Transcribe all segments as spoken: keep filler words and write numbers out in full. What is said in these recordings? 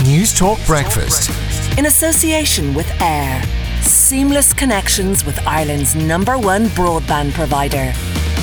News Talk Breakfast. In association with Air. Seamless connections with Ireland's number one broadband provider.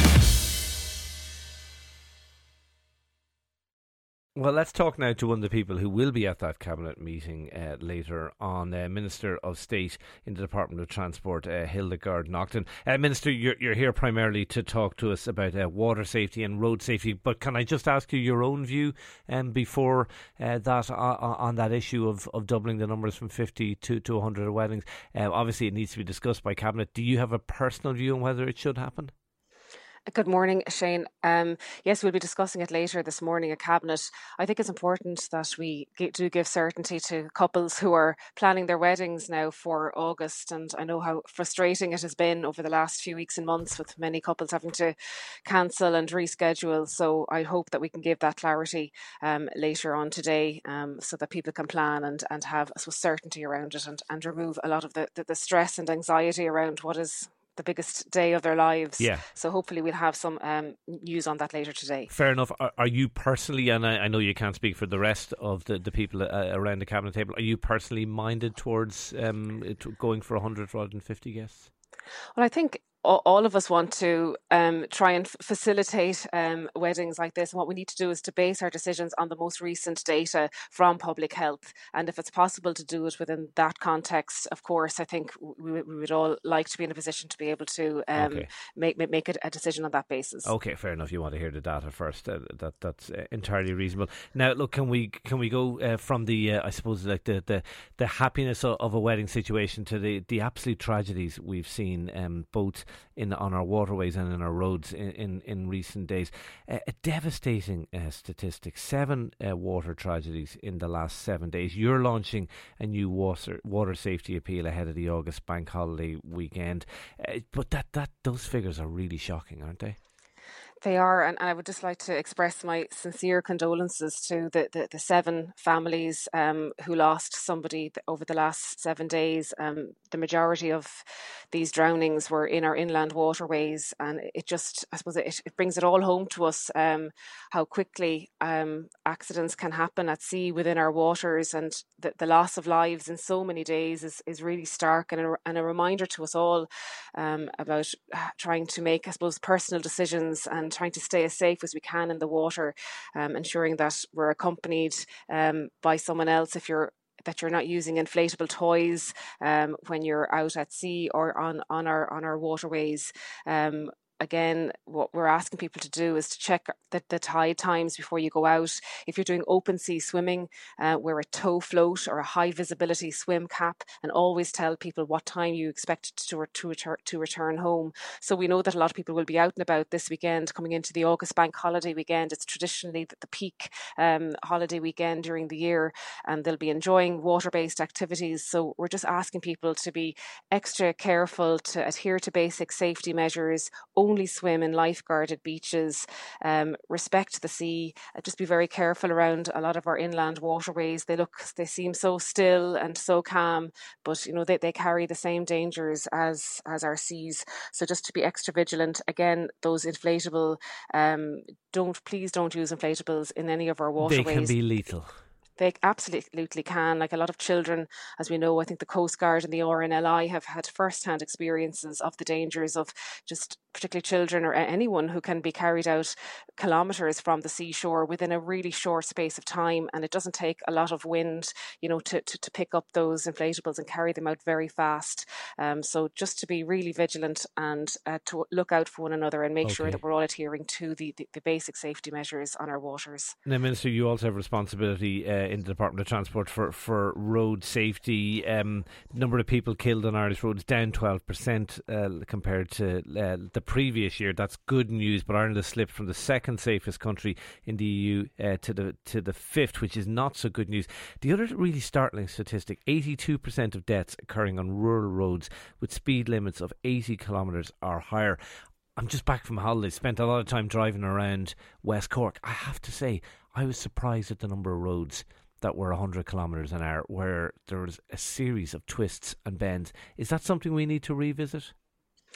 Well, let's talk now to one of the people who will be at that Cabinet meeting uh, later on, uh, Minister of State in the Department of Transport, uh, Hildegard Naughton. Uh, Minister, you're, you're here primarily to talk to us about uh, water safety and road safety, but can I just ask you your own view um, before uh, that on, on that issue of, of doubling the numbers from fifty to, to one hundred weddings? Uh, obviously, it needs to be discussed by Cabinet. Do you have a personal view on whether it should happen? Good morning, Shane. Um, yes, we'll be discussing it later this morning at Cabinet. I think it's important that we do give certainty to couples who are planning their weddings now for August. And I know how frustrating it has been over the last few weeks and months with many couples having to cancel and reschedule. So I hope that we can give that clarity um, later on today um, so that people can plan and, and have I suppose, certainty around it and, and remove a lot of the, the, the stress and anxiety around what is the biggest day of their lives. Yeah. So hopefully we'll have some um, news on that later today. Fair enough. Are, are you personally, and I, I know you can't speak for the rest of the, the people uh, around the Cabinet table, are you personally minded towards um, it, going for one hundred rather than fifty guests? Well, I think all of us want to um, try and f- facilitate um, weddings like this. And what we need to do is to base our decisions on the most recent data from public health. And if it's possible to do it within that context, of course, I think we, we would all like to be in a position to be able to um, okay. make make a, a decision on that basis. Okay, fair enough. You want to hear the data first. Uh, that that's uh, entirely reasonable. Now, look, can we can we go uh, from the uh, I suppose like the, the, the happiness of, of a wedding situation to the, the absolute tragedies we've seen um, both in on our waterways and in our roads in, in, in recent days. Uh, a devastating uh, statistic. Seven uh, water tragedies in the last seven days. You're launching a new water water safety appeal ahead of the August bank holiday weekend. Uh, but that, that those figures are really shocking, aren't they? They are, and, and I would just like to express my sincere condolences to the, the, the seven families um, who lost somebody over the last seven days. Um, the majority of these drownings were in our inland waterways, and it just, I suppose, it, it brings it all home to us um, how quickly um, accidents can happen at sea within our waters, and the, the loss of lives in so many days is, is really stark and a, and a reminder to us all um, about trying to make, I suppose, personal decisions and trying to stay as safe as we can in the water, um, ensuring that we're accompanied um, by someone else if you're that you're not using inflatable toys um, when you're out at sea or on, on our on our waterways. Um, Again, what we're asking people to do is to check the, the tide times before you go out. If you're doing open sea swimming, uh, wear a tow float or a high visibility swim cap, and always tell people what time you expect to, to, return, to return home. So we know that a lot of people will be out and about this weekend, coming into the August bank holiday weekend. It's traditionally the, the peak um, holiday weekend during the year, and they'll be enjoying water-based activities. So we're just asking people to be extra careful, to adhere to basic safety measures, only swim in life-guarded beaches, um, respect the sea, uh, just be very careful around a lot of our inland waterways. They look, they seem so still and so calm, but you know they, they carry the same dangers as as our seas. So just to be extra vigilant. Again, those inflatable, um, don't please don't use inflatables in any of our waterways. They can be lethal. They absolutely can. Like a lot of children, as we know, I think the Coast Guard and the R N L I have had first-hand experiences of the dangers of just particularly children or anyone who can be carried out kilometres from the seashore within a really short space of time. And it doesn't take a lot of wind, you know, to, to, to pick up those inflatables and carry them out very fast. Um, so just to be really vigilant and uh, to look out for one another and make okay. sure that we're all adhering to the, the, the basic safety measures on our waters. Now, Minister, you also have responsibility uh, in the Department of Transport for, for road safety. Um, number of people killed on Irish roads down twelve percent uh, compared to uh, the previous year. That's good news, but Ireland has slipped from the second safest country in the E U uh, to the to the fifth, which is not so good news. The other really startling statistic, eighty-two percent of deaths occurring on rural roads with speed limits of eighty kilometres or higher. I'm just back from holidays, spent a lot of time driving around West Cork. I have to say, I was surprised at the number of roads that were one hundred kilometres an hour, where there was a series of twists and bends. Is that something we need to revisit?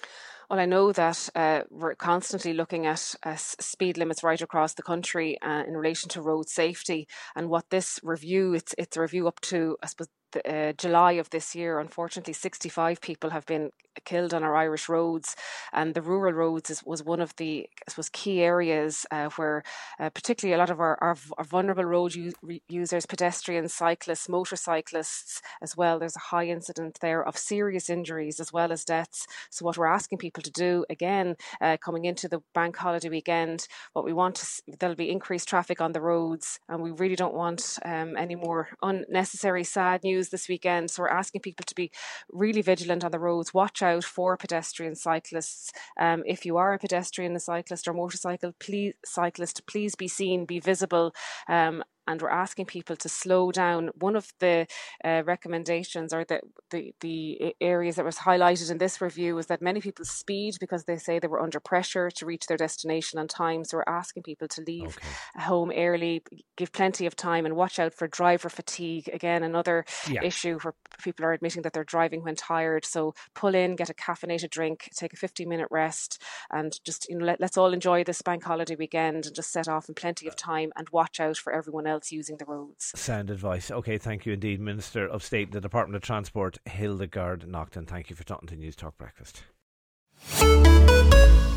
Well, I know that uh, we're constantly looking at uh, speed limits right across the country uh, in relation to road safety, and what this review, it's it's a review up to, I suppose, the, uh, July of this year. Unfortunately, sixty-five people have been killed on our Irish roads, and the rural roads is, was one of the, I suppose, key areas uh, where uh, particularly a lot of our, our, our vulnerable road u- users, pedestrians, cyclists, motorcyclists as well, there's a high incidence there of serious injuries as well as deaths. So what we're asking people to do, again, uh, coming into the bank holiday weekend, what we want to, there'll be increased traffic on the roads, and we really don't want um, any more unnecessary sad news this weekend. So we're asking people to be really vigilant on the roads, watch out for pedestrian cyclists. Um, if you are a pedestrian, a cyclist or motorcycle, please, cyclist, please be seen, be visible. Um, And we're asking people to slow down. One of the uh, recommendations, or the, the the areas that was highlighted in this review, is that many people speed because they say they were under pressure to reach their destination on time. So we're asking people to leave okay. home early, give plenty of time, and watch out for driver fatigue. Again, another yeah. issue where people are admitting that they're driving when tired. So pull in, get a caffeinated drink, take a fifteen minute rest, and just, you know, let, let's all enjoy this bank holiday weekend and just set off in plenty of time and watch out for everyone else using the roads. Sound advice. Okay, thank you indeed, Minister of State in the Department of Transport, Hildegarde Naughton. Thank you for talking to News Talk Breakfast.